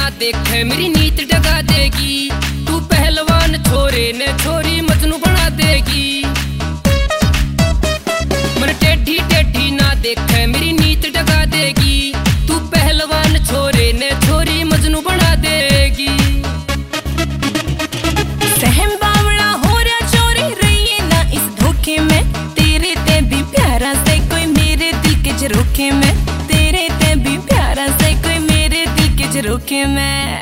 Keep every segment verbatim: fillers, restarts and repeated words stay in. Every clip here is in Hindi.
ना देखे मेरी नीत डगा देगी। तू पहलवान छोरे ने छोरी मजनू बना देगी। मन टेढ़ी टेढ़ी ना देखे मेरी नीत डगा देगी। तू पहलवान छोरे ने छोरी मजनू बना देगी। सहम बावड़ा हो रहा चोरी रही ना इस धोखे में। तेरे ते भी प्यारा से कोई मेरे दिल के झरोखे में। तेरे ते भी प्यारा से कोई मेरे दिल के झरोखे में।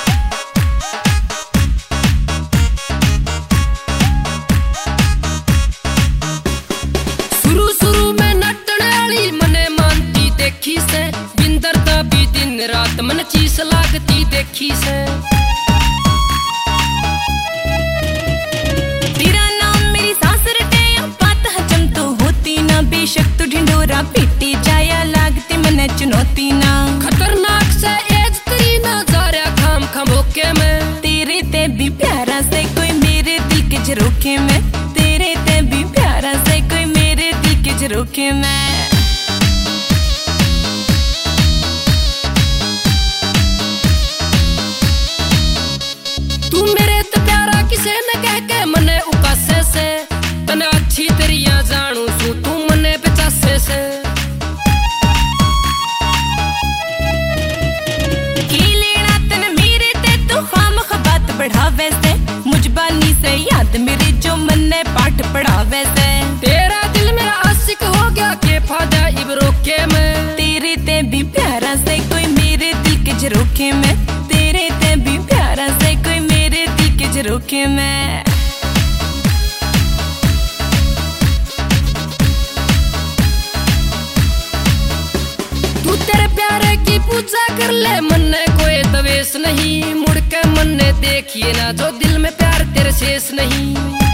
शुरू शुरू में नटने वाली मने मानती देखी से। बिंदरता भी दिन रात मन चीस लागती देखी से। तेरा नाम मेरी सांस रटे बात हजम तो होती ना। बेशक तू ढिंडोरा पीटी जाया लागती मने चुनौती ना। खतरनाक से एज तेरी नजारा खाम खमोके में। तेरे ते भी प्यारा से कोई मेरे दिल के झरोखे में। तेरे ते भी प्यारा से कोई मेरे दिल के झरोखे में। तू मेरे तो प्यारा किसे न कह के मने उकासे से। तने अच्छी तेरिया जानू सू तू मने पचासे से। की लेना तन मेरे ते तू खामख बात बढ़ावे से। मुझबानी से याद मेरी जो मन्ने पाठ पढ़ावे से। तेरा दिल मेरा आशिक हो गया के फायदा इबरो के में। तेरे ते भी प्यारा से कोई मेरे दिल के झरोखे में। तेरे ते भी प्यारा से कोई मेरे दिल के झरोखे में। तू तेरे प्यारे की पूजा कर ले मन्ने कोई तवेश नहीं। मुड़ के मन्ने देखिए ना जो दिल में प्यार तेरे शेष नहीं।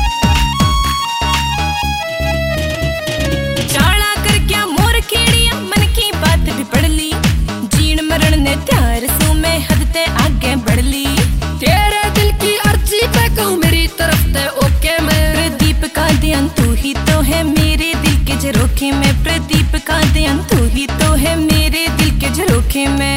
चाला कर क्या मोर खेड़िया मन की बात भी पढ़ ली। जीण मरण ने त्यार सू में हद ते आगे बढ़ ली। तेरे दिल की अर्जी पे कहूँ मेरी तरफ ते ओके में। प्रदीप का ध्यान तू ही तो है मेरे दिल के झरोखे में। प्रदीप का ध्यान तू ही तो है मेरे दिल के झरोखे में।